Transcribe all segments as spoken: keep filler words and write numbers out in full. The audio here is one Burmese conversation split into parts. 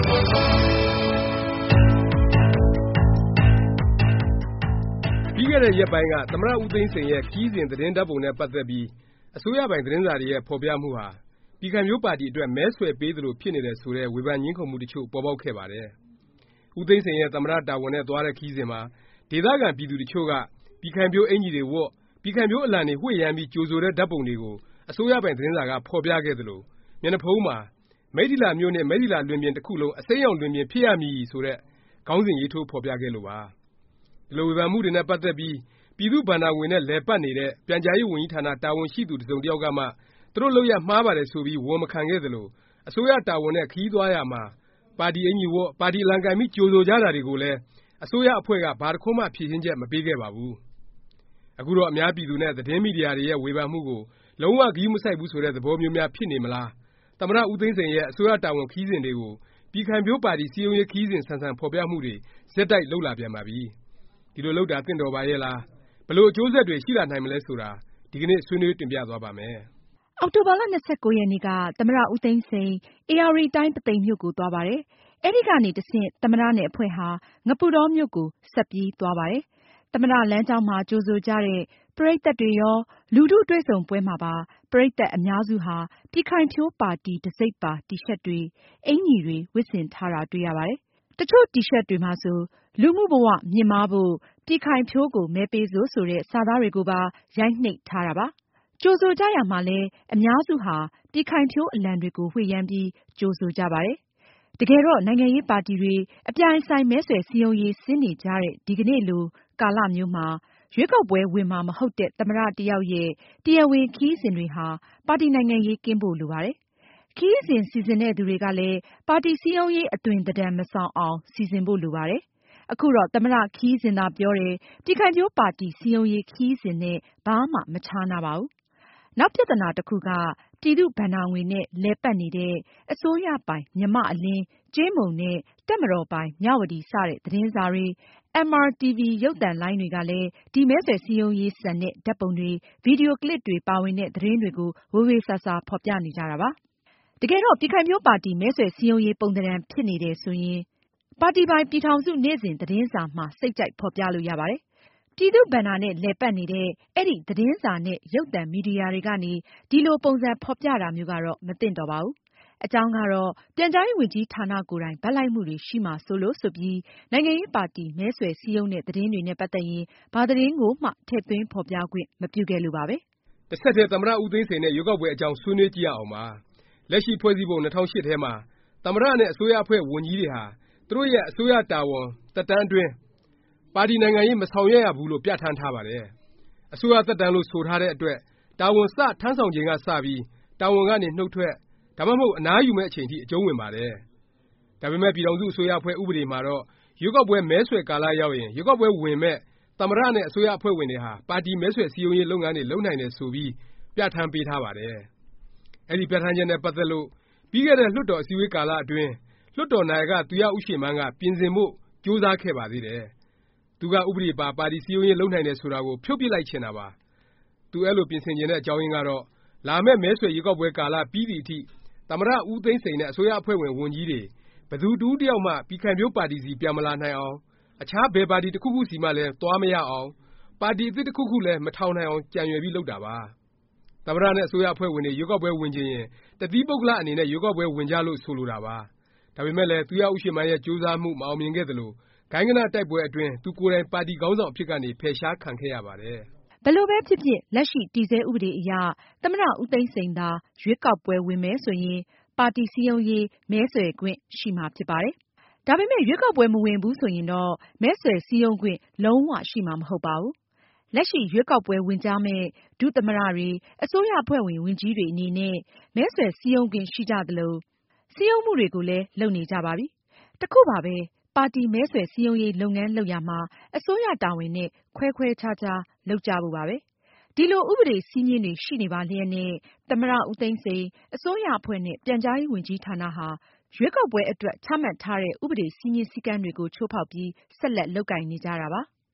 ပြီးခဲ့တဲ့ရက်ပိုင်းကသမ္မတဦးသိန်းစိန်ရဲ့ခရီးစဉ်သတင်းဓာတ်ပုံနဲ့ပတ်သက်ပြီးအစိုးရပိုင်သတင်းစာတွေရဲ့ဖော်ပြမှုဟာပြည်ခိုင်ဖြိုးပါတီအတွက်မဲဆွယ်ပေးသလိုဖြစ်နေတယ်ဆိုတဲ့ဝေဖန်ငြင်းခုံမှုတချို့ပေါ်ပေါက်ခဲ့ပါတယ်။ဦးသိန်းစိန်ရဲ့သမ္မတတာဝန်နဲ့သွားတဲ့ခရီးစဉ်မှာဒေသခံပြည်သူတချို့ကပြည်ခိုင်ဖြိုးအင်္ကျီတွေဝတ်ပြည်ခိုင်ဖြိုးအလံတွေဝှေ့ယမ်းပြီးကြိုဆိုတဲ့ဓာတ်ပုံတွေကိုအစိုးရပိုင်သတင်းစာကဖော်ပြခဲ့သလိုမျက်နှာဖုံးမှာမိတ္ထီလာမြို့နဲ့မိတ္ထီလာလွင်ပြင်တစ်ခုလုံးအစိမ်းရောင်လွင်ပြင်ဖြစ်ရမည်ဆိုတဲ့ခေါင်းစဉ်ရေးထိုးဖော်ပြခဲ့လို့ပါ။ဒီလိုဝေဖန်မှုတွေနဲ့ပတ်သက်ပြီးပြည်သူ့ဘဏ္ဍာငွေနဲ့လည်ပတ်နေတဲ့ပြန်ကြားရေးဝန်ကြီးဌာနတာဝန်ရှိသူတစ်စုံတစ်ယောက်ကမှသူတို့လုပ်ရမှားပါတယ်ဆိုပြီးဝန်မခံခဲ့သလိုအစိုးရတာဝန်နဲ့ခရီးသွားရာမှာပါတီအင်္ကျီဝတ်ပါတီအလံကိုင်ပြီးကြိုဆိုကြတာတွေကိုလည်းအစိုးရအဖွဲ့ကဘာတစ်ခုမှဖြေရှင်းချက်မပေးခဲ့ပါဘူး။အခုတော့အများပြည်သူနဲ့သတင်းမီဒီယာတွေရဲ့ဝေဖန်မှုကိုလုံးဝဂရုမစိုက်ဘူးဆိုတဲ့သဘောမျိုးများဖြစ်နေမလား။သမ္မတဦးသိန်းစိန်ရဲ့အစိုးရတာဝန်ခရီးစဉ်တွေကိုပြည်ခိုင်ဖြိုးပါတီစည်းရုံးရေးခရီးစဉ်ဆန်ဆန်ဖော်ပြမှုတွေဆက်တိုက်လုပ်လာပြန်ပါပြီ။ဒီလိုလုပ်တာသင့်တော်ပါရဲ့လားဘယ်လိုအကျိုးဆက်တွေရှိလာနိုင်မလဲဆိုတာဒီကနေ့ဆွေးနွေးတင်ပြသွားပါမယ်။အောက်တိုဘာလ ၂၉ ရက်နေ့ကသမ္မတဦးသိန်းစိန်ဧရာဝတီတိုင်းပုသိမ်မြို့ကိုသွားပါတယ်။အဲဒီကနေတဆင့်သမ္မတနဲ့အဖွဲ့ဟာငပုတောမြို့ကိုဆက်ပြေးသွားပါတယ်။သမ္မတလမ်းကြောင်းမှာကြိုဆိုကြတဲ့ပရိသတ်တွေရောလူထုတွေ့ဆုံပွဲမှာပါပရိသတ်အများစုဟာပြည်ခိုင်ဖြိုးပါတီတံဆိပ်ပါတီရှပ်တွေအင်္ကျီတွေဝတ်ဆင်ထားတာတွေ့ရပါတယ်။တချို့တီရှပ်တွေမှာဆိုလူမှုဘဝမြင့်မားဖို့ပြည်ခိုင်ဖြိုးကိုမဲပေးစို့ဆိုတဲ့စာသားတွေကိုပါရိုက်နှိပ်ထားတာပါ။ကြိုဆိုကြရာမှာလည်းအများစုဟာပြည်ခိုင်ဖြိုးအလံတွေကိုဝှေ့ယမ်းပြီးကြိုဆိုကြပါတယ်။တကယ်တော့နိုင်ငံရေးပါတီတွေအပြိုင်အဆိုင်မဲဆွယ်စည်းရုံးရေးဆင်းနေကြတဲ့ဒီကနေ့လိုကာလမျိုးမှာရွေးကောက်ပွဲဝင်မှာမဟုတ်တဲ့သမ္မတတစ်ယောက်ရဲ့တရားဝင်ခရီးစဉ်တွေဟာပါတီနိုင်ငံရေးကင်းဖို့လိုပါတယ်။ခရီးစဉ်စီစဉ်တဲ့သူတွေကလည်းပါတီစည်းရုံးရေးအသွင်သဏ္ဍာန်မဆောင်အောင်စီစဉ်ဖို့လိုပါတယ်။အခုတော့သမ္မတခရီးစဉ်သာပြောတယ်ပြည်ခိုင်ဖြိုးပါတီစည်းရုံးရေးခရီးစဉ်နဲ့ဘာမှမခြားနာပါဘူး။နောက်ပြဿနာတစ်ခုကပြည်သူ့ဘဏ္ဍာငွေနဲ့လည်ပတ်နေတဲ့အစိုးရပိုင်မြန်မာ့အလင်းကြေးမုံနဲ့တပ်မတော်ပိုင်မြဝတီစတဲ့သတင်းစာတွေ အမ်အာတီဗီ ရုပ်သံလိုင်းတွေကလည်းဒီမဲဆွယ်စည်းရုံးရေးဆန်တဲ့ဓာတ်ပုံတွေဗီဒီယိုကလစ်တွေပါဝင်တဲ့သတင်းတွေကိုဝေဝေဆာဆာဖော်ပြနေကြတာပါ။တကယ်တော့ပြည်ခိုင်ဖြိုးပါတီမဲဆွယ်စည်းရုံးရေးပုံသဏ္ဍာန်ဖြစ်နေတယ်ဆိုရင်ပါတီပိုင်ပြည်ထောင်စုနေ့စဉ်သတင်းစာမှာစိတ်ကြိုက်ဖော်ပြလို့ရပါတယ်။ပြည်သူ့ဘဏ္ဍာနဲ့လည်ပတ်နေတဲ့အဲဒီသတင်းစာနဲ့ရုပ်သံမီဒီယာတွေကနေဒီလိုပုံစံဖော်ပြတာမျိုးကတော့မသင့်တော်ပါဘူး။အကြောင်းကတော့ပြန်ကြားရေးဝန်ကြီးဌာနကိုယ်တိုင်ဘက်လိုက်မှုတွေရှိမှာဆိုလို့ဆိုပြီးနိုင်ငံရေးပါတီမဲဆွယ်စည်းရုံးတဲ့သတင်းတွေနဲ့ပတ်သက်ရင်ဘာသတင်းကိုမှထည့်သွင်းဖော်ပြခွင့်မပြုခဲ့လို့ပါပဲ။တစ်ဆက်တည်းသမ္မတဦးသိန်းစိန်နဲ့ရွေးကောက်ပွဲအကြောင်းဆွေးနွေးကြည့်ရအောင်ပါ။လက်ရှိဖွဲ့စည်းပုံ၂၀၀၈ထဲမှာသမ္မတနဲ့အစိုးရအဖွဲ့ဝန်ကြီးတွေဟာသူတို့ရဲ့အစိုးရတာဝန်သက်တမ်းအတွင်းပါတီနိုင်ငံရေးမဆောင်ရွက်ရဘူးလို့ပြဋ္ဌာန်းထားပါတယ်။အစိုးရသက်တမ်းလို့ဆိုထားတဲ့အတွက်တာဝန်စထမ်းဆောင်ချိန်ကစပြီးတာဝန်ကနေနှုတ်ထွက်ဒါမှမဟုတ်အနားယူမဲ့အချိန်ထိအကျုံးဝင်ပါတယ်။ဒါပေမဲ့ပြည်ထောင်စုအစိုးရအဖွဲ့ဥပဒေမှာတော့ရွေးကောက်ပွဲမဲဆွယ်ကာလရောက်ရင်ရွေးကောက်ပွဲဝင်မဲ့သမ္မတနဲ့အစိုးရအဖွဲ့ဝင်တွေဟာပါတီမဲဆွယ်စည်းရုံးရေးလုပ်ငန်းတွေလုပ်နိုင်တယ်ဆိုပြီးပြဋ္ဌာန်းပေးထားပါတယ်။အဲဒီပြဋ္ဌာန်းချက်နဲ့ပတ်သက်လို့ပြီးခဲ့တဲ့လွှတ်တော်အစည်းအဝေးကာလအတွင်းလွှတ်တော်နာယကသူရဦးရွှေမန်းကပြင်ဆင်ဖို့ကြိုးစားခဲ့ပါသေးတယ်။သူကဥပဒေပါပါတီစည်းရုံးရေးလုပ်နိုင်တယ်ဆိုတာကိုဖြုတ်ပစ်လိုက်ချင်တာပါ။သူအဲ့လိုပြင်ဆင်ချင်တဲ့အကြောင်းရင်းကတော့လာမယ့်မဲဆွယ်ရွေးကောက်ပွဲကာလပြီးသည့်အထိသမ္မတဦးသိန်းစိန်နဲ့အစိုးရအဖွဲ့ဝင်ဝန်ကြီးတွေဘယ်သူတစ်ဦးတစ်ယောက်မှပြည်ခိုင်ဖြိုးပါတီစီပြန်မလာနိုင်အောင်အခြားဘယ်ပါတီတစ်ခုခုစီမှလည်းသွားမရအောင်ပါတီအသစ်တစ်ခုခုလည်းမထောင်နိုင်အောင်ကြံရွယ်ပြီးလုပ်တာပါ။သမ္မတနဲ့အစိုးရအဖွဲ့ဝင်တွေရွေးကောက်ပွဲဝင်ချင်ရင်တသီးပုဂ္ဂလအနေနဲ့ရွေးကောက်ပွဲဝင်ကြလို့ဆိုလိုတာပါ။ဒါပေမဲ့လည်းသူရဦးရွှေမန်းရဲ့ကြိုးစားမှုမအောင်မြင်ခဲ့သလိုဂိုင်းဂဏတိုက်ပွဲအတွင်းသူကိုယ်တိုင်ပါတီခေါင်းဆောင်အဖြစ်ကနေဖယ်ရှားခံခဲ့ရပါတယ်။ဘယ်လိုပဲဖြစ်ဖြစ်လက်ရှိတည်ဆဲဥပဒေအရသမ္မတဦးသိန်းစိန်သာရွေးကောက်ပွဲဝင်မယ်ဆိုရင်ပါတီစည်းရုံးရေးမဲဆွယ်ခွင့်ရှိမှာဖြစ်ပါတယ်။ဒါပေမဲ့ရွေးကောက်ပွဲမဝင်ဘူးဆိုရင်တော့မဲဆွယ်စည်းရုံးခွင့်လုံးဝရှိမှာမဟုတ်ပါဘူး။လက်ရှိရွေးကောက်ပွဲဝင်ကြမယ့်ဒုသမ္မတတွေအစိုးရအဖွဲ့ဝင်ဝန်ကြီးတွေအနေနဲ့မဲဆွယ်စည်းရုံးခွင့်ရှိကြသလိုစည်းရုံးမှုတွေကိုလည်းလုပ်နေကြပါပြီ။တခုပါပဲပါတီမဲဆွယ်စည်းရုံးရေးလုပ်ငန်းလုပ်ရာမှာအစိုးရတာဝန်နဲ့ခွဲခွဲခြားခြားလုပ်ကြဖို့ပါပဲ။ဒီလိုဥပဒေစည်းမျဉ်းတွေရှိနေပါလျက်နဲ့သမ္မတဦးသိန်းစိန်အစိုးရအဖွဲ့နဲ့ပြန်ကြားရေးဝန်ကြီးဌာနဟာရွေးကောက်ပွဲအတွက်ချမှတ်ထားတဲ့ဥပဒေစည်းမျဉ်းစည်းကမ်းတွေကိုချိုးဖေါက်ပြီးဆက်လက်လုပ်ကိုင်နေကြတာပါ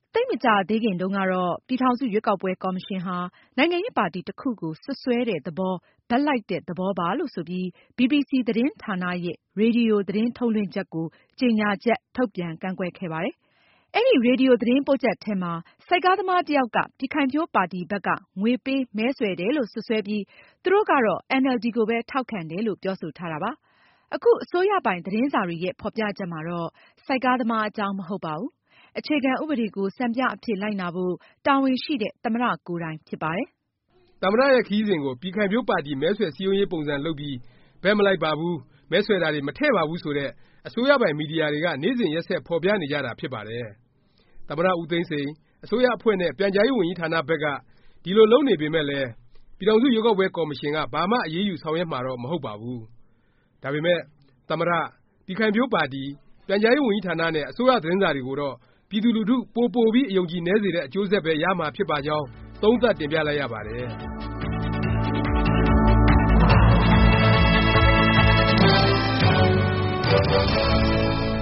သိပ်မကြာသေးခင်တုန်းကတော့ပြည်ထောင်စုရွေးကောက်ပွဲကော်မရှင်ဟာနိုင်ငံရေးပါတီတစ်ခုကိုစွပ်စွဲတဲ့သဘောဘက်လိုက်တဲ့သဘောပါလို့ဆိုပြီး ဘီဘီစီ သတင်းဌာနရဲ့ရေဒီယိုသတင်းထုတ်လွှင့်ချက်ကိုကြေညာချက်ထုတ်ပြန်ကန့်ကွက်ခဲ့ပါတယ်။အဲဒီရေဒီယိုသတင်းပို့ချက်ထဲမှာဆိုက်ကားသမားတစ်ယောက်ကပြည်ခိုင်ဖြိုးပါတီဘက်ကငွေပေးမဲဆွယ်တယ်လို့စွပ်စွဲပြီးသူတို့ကတော့ အင်န်အယ်လ်ဒီ ကိုပဲထောက်ခံတယ်လို့ပြောဆိုထားတာပါ။အခုအစိုးရပိုင်သတင်းစာတွေရဲ့ဖော်ပြချက်မှာတော့ဆိုက်ကားသမားအကြောင်းမဟုတ်ပါဘူး။အခြေခံဥပဒေကိုစံပြအဖြစ်လိုက်နာဖို့တာဝန်ရှိတဲ့သမ္မတကိုယ်တိုင်ဖြစ်ပါတယ်။သမ္မတရဲ့ခရီးစဉ်ကိုပြည်ခိုင်ဖြိုးပါတီမဲဆွယ်စည်းရုံးရေးပုံစံလုပ်ပြီးဘက်မလိုက်ပါဘူးမဲဆွယ်တာတွေမထည့်ပါဘူးဆိုတဲ့အစိုးရပိုင်မီဒီယာတွေကနေ့စဉ်ရက်ဆက်ဖော်ပြနေကြတာဖြစ်ပါတယ်။သမ္မတဦးသိန်းစိန်အစိုးရအဖွဲ့နဲ့ပြန်ကြားရေးဝန်ကြီးဌာနဘက်ကဒီလိုလုပ်နေပေမဲ့လည်းပြည်ထောင်စုရွေးကောက်ပွဲကော်မရှင်ကဘာမှအရေးယူဆောင်ရွက်မှာတော့မဟုတ်ပါဘူး။ဒါပေမဲ့သမ္မတပြည်ခိုင်ဖြိုးပါတီပြန်ကြားရေးဝန်ကြီးဌာနနဲ့အစိုးရသတင်းစာတွေကိုတော့ပြည်သူလူထုပိုပိုပြီးအယုံကြည်နည်းစေတဲ့အကျိုးဆက်ပဲရမှာဖြစ်ပါကြောင်းသုံးသပ်တင်ပြလိုက်ရပါတယ်။